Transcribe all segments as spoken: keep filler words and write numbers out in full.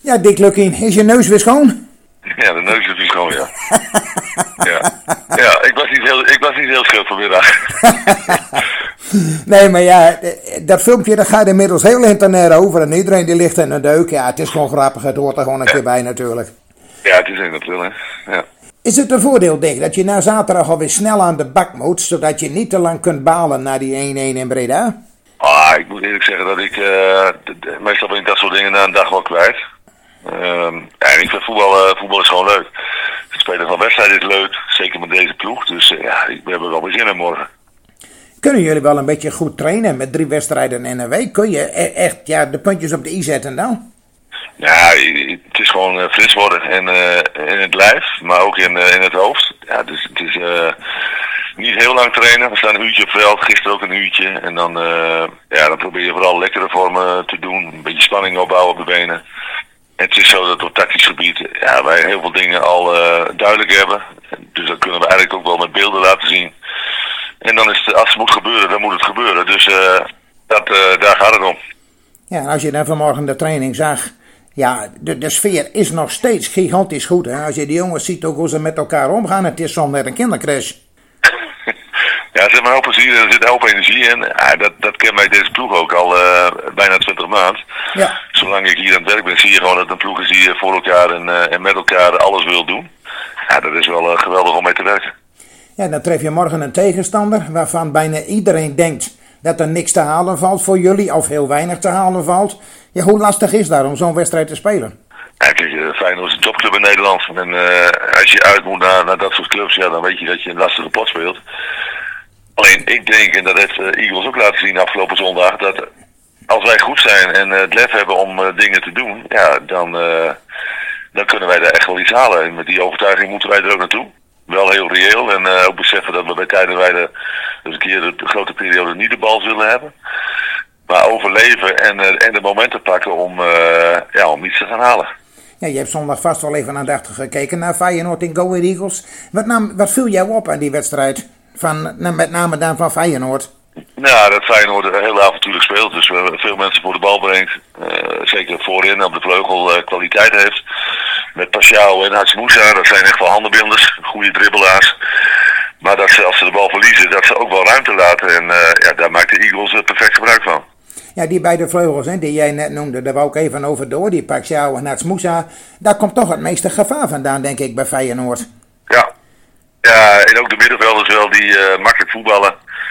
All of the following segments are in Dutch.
Ja, Dick Lukkien, is je neus weer schoon? Ja, de neus is weer schoon, ja. ja. Ja, ik was niet heel, ik was niet heel scherp vanmiddag. Nee, maar ja, dat filmpje dat gaat inmiddels heel internet over en iedereen die ligt in een deuk. Ja, het is gewoon grappig, het hoort er gewoon een keer bij natuurlijk. Ja, het is een natuurlijk, ja. Is het een voordeel, Dick, dat je na zaterdag alweer snel aan de bak moet, zodat je niet te lang kunt balen naar die één-één in Breda? Ah, ik moet eerlijk zeggen dat ik, uh, d- d- meestal ben ik dat soort dingen na een dag wel kwijt. Um, ja, en ik vind voetbal, uh, voetbal is gewoon leuk. Het spelen van wedstrijden is leuk, zeker met deze ploeg. Dus uh, ja, ik, we hebben wel weer zin in morgen. Kunnen jullie wel een beetje goed trainen met drie wedstrijden in een week? Kun je e- echt ja, de puntjes op de i zetten dan? Ja, het is gewoon uh, fris worden en, uh, in het lijf, maar ook in, uh, in het hoofd. Ja, dus het is uh, niet heel lang trainen. We staan een uurtje op veld, gisteren ook een uurtje. En dan, uh, ja, dan probeer je vooral lekkere vormen te doen, een beetje spanning opbouwen op de benen. En het is zo dat op tactisch gebied ja, wij heel veel dingen al uh, duidelijk hebben. Dus dat kunnen we eigenlijk ook wel met beelden laten zien. En dan is het, als het moet gebeuren, dan moet het gebeuren. Dus uh, dat, uh, daar gaat het om. Ja, en als je dan vanmorgen de training zag, ja, de, de sfeer is nog steeds gigantisch goed. Hè? Als je die jongens ziet ook hoe ze met elkaar omgaan, het is soms net een kindercrash. Ja, ze hebben een hoop plezier en er zit een hoop energie in. Ja, dat, dat ken mij deze ploeg ook al uh, bijna twintig maanden. Ja. Zolang ik hier aan het werk ben, zie je gewoon dat het een ploeg is die voor elkaar en, uh, en met elkaar alles wil doen. Ja, dat is wel uh, geweldig om mee te werken. Ja, dan tref je morgen een tegenstander waarvan bijna iedereen denkt dat er niks te halen valt voor jullie of heel weinig te halen valt. Ja, hoe lastig is dat om zo'n wedstrijd te spelen? Ja, kijk, Feyenoord is een topclub in Nederland. En uh, als je uit moet naar, naar dat soort clubs, ja, dan weet je dat je een lastige pot speelt. Alleen, ik denk, en dat heeft uh, Eagles ook laten zien afgelopen zondag, dat als wij goed zijn en uh, het lef hebben om uh, dingen te doen, ja, dan, uh, dan kunnen wij daar echt wel iets halen. En met die overtuiging moeten wij er ook naartoe. Wel heel reëel en uh, ook beseffen dat we bij tijden wij de, dus een keer de, de grote periode niet de bal zullen hebben. Maar overleven en, uh, en de momenten pakken om, uh, ja, om iets te gaan halen. Ja, je hebt zondag vast wel even aandachtig gekeken naar Feyenoord in Go Ahead Eagles. Wat, nam, wat viel jou op aan die wedstrijd? Van, met name dan van Feyenoord. Nou, dat Feyenoord heel avontuurlijk speelt. Dus we veel mensen voor de bal brengt. Uh, zeker voorin op de vleugel uh, kwaliteit heeft. Met Pashao en Hatsmoussa, dat zijn echt wel handenbinders. Goede dribbelaars. Maar dat ze, als ze de bal verliezen, dat ze ook wel ruimte laten. En uh, ja, daar maakt de Eagles uh, perfect gebruik van. Ja, die beide vleugels hè, die jij net noemde, daar wou ik even over door. Die Pashao en Hatsmoussa. Daar komt toch het meeste gevaar vandaan, denk ik, bij Feyenoord. Ja. Ja, en ook de middenvelders wel die uh, makkelijk voetballen.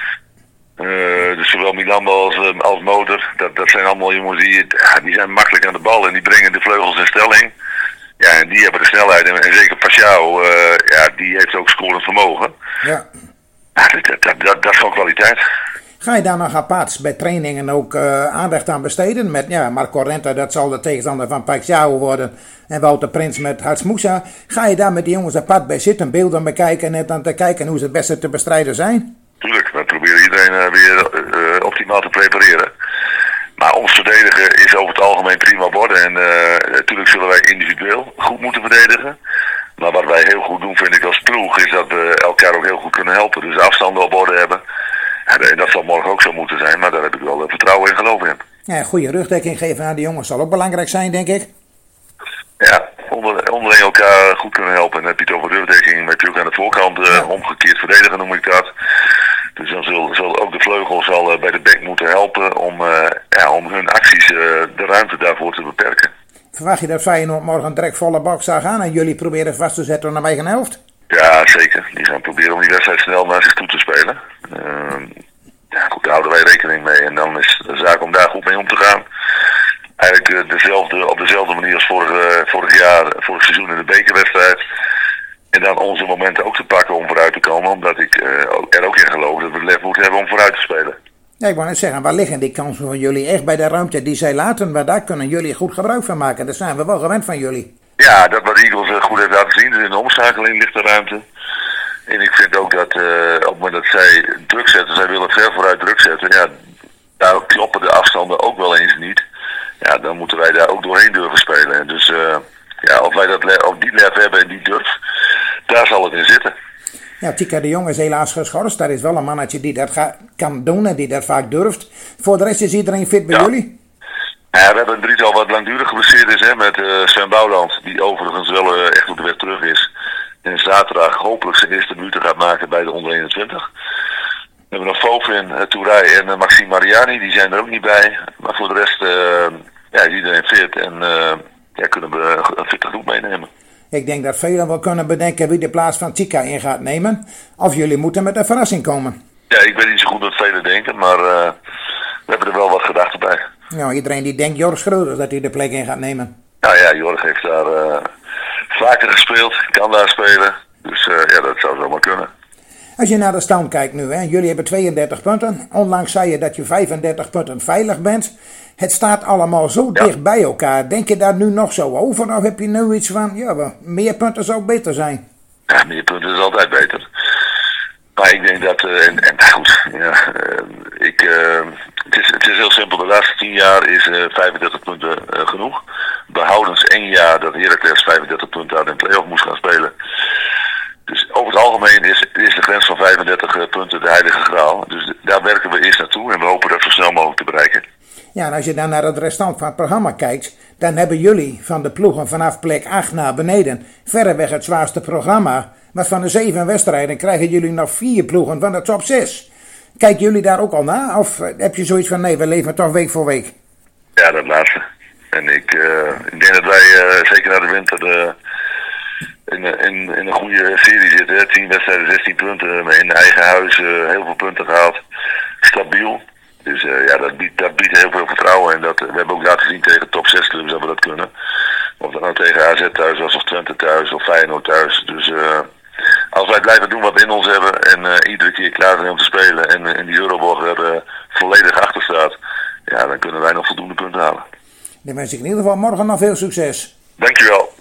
Uh, dus zowel Milan als, uh, als Moder, dat, dat zijn allemaal jongens die, ja, die zijn makkelijk aan de bal en die brengen de vleugels in stelling. Ja, en die hebben de snelheid en, en zeker Pashao, uh, ja, die heeft ook scorend vermogen. Ja. Ja, dat, dat, dat, dat, dat is gewoon kwaliteit. Ga je daar nog apart bij trainingen ook uh, aandacht aan besteden? Met ja, Marco Renta, dat zal de tegenstander van Pashao worden. En Wouter Prins met Hatsmoussa. Ga je daar met die jongens apart bij zitten, beelden bekijken en net aan te kijken hoe ze het beste te bestrijden zijn? Tuurlijk, we proberen iedereen uh, weer uh, optimaal te prepareren. Maar ons verdedigen is over het algemeen prima worden. En uh, natuurlijk zullen wij individueel goed moeten verdedigen. Maar wat wij heel goed doen, vind ik als ploeg, is dat we elkaar ook heel goed kunnen helpen. Dus afstanden op orde hebben. En dat zal morgen ook zo moeten zijn, maar daar heb ik wel vertrouwen en geloof in. Ja, goede rugdekking geven aan de jongens zal ook belangrijk zijn, denk ik. Ja, onder, onderling elkaar goed kunnen helpen. En dan heb je het over rugdekking, maar heb je ook aan de voorkant uh, ja. omgekeerd verdedigen, noem ik dat. Dus dan zal, zal ook de vleugel zal, uh, bij de back moeten helpen om, uh, ja, om hun acties, uh, de ruimte daarvoor te beperken. Verwacht je dat Feyenoord morgen direct volle bak zou gaan en jullie proberen vast te zetten naar eigen helft? Ja, zeker. Die gaan proberen om die wedstrijd snel naar zich toe te spelen. Uh, ja, goed, daar houden wij rekening mee. En dan is de zaak om daar goed mee om te gaan. Eigenlijk uh, dezelfde, op dezelfde manier als vorig, uh, vorig jaar, vorig seizoen in de bekerwedstrijd. En dan onze momenten ook te pakken om vooruit te komen. Omdat ik uh, er ook in geloof dat we het lef moeten hebben om vooruit te spelen. Ja, ik wou net zeggen, waar liggen die kansen van jullie? Echt bij de ruimte die zij laten, maar daar kunnen jullie goed gebruik van maken. Dat zijn we wel gewend van jullie. Ja, dat wat Eagles uh, goed heeft laten zien. Dus in de omschakeling ligt de ruimte. En ik vind ook dat uh, op het moment dat zij druk zetten, zij willen ver vooruit druk zetten. Ja, daar kloppen de afstanden ook wel eens niet. Ja, dan moeten wij daar ook doorheen durven spelen. En dus uh, ja, of wij dat le- of die lef hebben en die durf, daar zal het in zitten. Ja, Tika de Jong is helaas geschorst. Dat is wel een mannetje die dat ga- kan doen en die dat vaak durft. Voor de rest is iedereen fit bij ja. jullie? Ja, we hebben een drietal wat langdurig geblesseerd is, hè, met uh, Sven Bouwland, die overigens wel uh, echt op de weg terug is. En zaterdag hopelijk zijn eerste minuten gaat maken bij de onder eenentwintig. We hebben nog Fofin, uh, Touré en uh, Maxime Mariani, die zijn er ook niet bij. Maar voor de rest uh, ja, is iedereen fit en uh, ja, kunnen we een fitte groep meenemen. Ik denk dat velen wel kunnen bedenken wie de plaats van Tika in gaat nemen. Of jullie moeten met een verrassing komen. Ja, ik weet niet zo goed wat velen denken, maar uh, we hebben er wel wat gedachten bij. Nou, iedereen die denkt Jorg Schroeder dat hij de plek in gaat nemen. Nou ja, Jorg heeft daar uh, vaker gespeeld, kan daar spelen. Dus uh, ja, dat zou zomaar kunnen. Als je naar de stand kijkt nu, hè, jullie hebben tweeëndertig punten. Onlangs zei je dat je vijfendertig punten veilig bent. Het staat allemaal zo ja. dicht bij elkaar. Denk je daar nu nog zo over? Of heb je nu iets van, ja, wel, meer punten zou beter zijn? Ja, meer punten is altijd beter. Maar ik denk dat, uh, en, en goed, ja, uh, ik, uh, het, is, het is heel simpel. De laatste tien jaar is uh, vijfendertig punten uh, genoeg. Behoudens één jaar dat Heracles vijfendertig punten aan de play-off moest gaan spelen. Dus over het algemeen is, is de grens van vijfendertig punten de heilige graal. Dus daar werken we eerst naartoe en we hopen dat zo snel mogelijk te bereiken. Ja, en als je dan naar het restant van het programma kijkt, dan hebben jullie van de ploegen vanaf plek acht naar beneden verreweg het zwaarste programma. Maar van de zeven wedstrijden krijgen jullie nog vier ploegen van de top zes. Kijken jullie daar ook al naar? Of heb je zoiets van, nee, we leven toch week voor week? Ja, dat laatste. En ik, uh, ik denk dat wij uh, zeker na de winter uh, in, in, in een goede serie zitten. Hè? tien wedstrijden, zestien punten. In eigen huis uh, heel veel punten gehaald. Stabiel. Dus uh, ja, dat biedt, dat biedt heel veel vertrouwen. En dat, we hebben ook laten zien tegen top zes clubs dat we dat kunnen. Of dat nou tegen A Z thuis was, of Twente thuis, of Feyenoord thuis. Dus uh, als wij blijven doen wat we in ons hebben en uh, iedere keer klaar zijn om te spelen en, en die Euroborg er uh, volledig achter staat, ja, dan kunnen wij nog voldoende punten halen. Dan wens ik in ieder geval morgen nog veel succes. Dankjewel.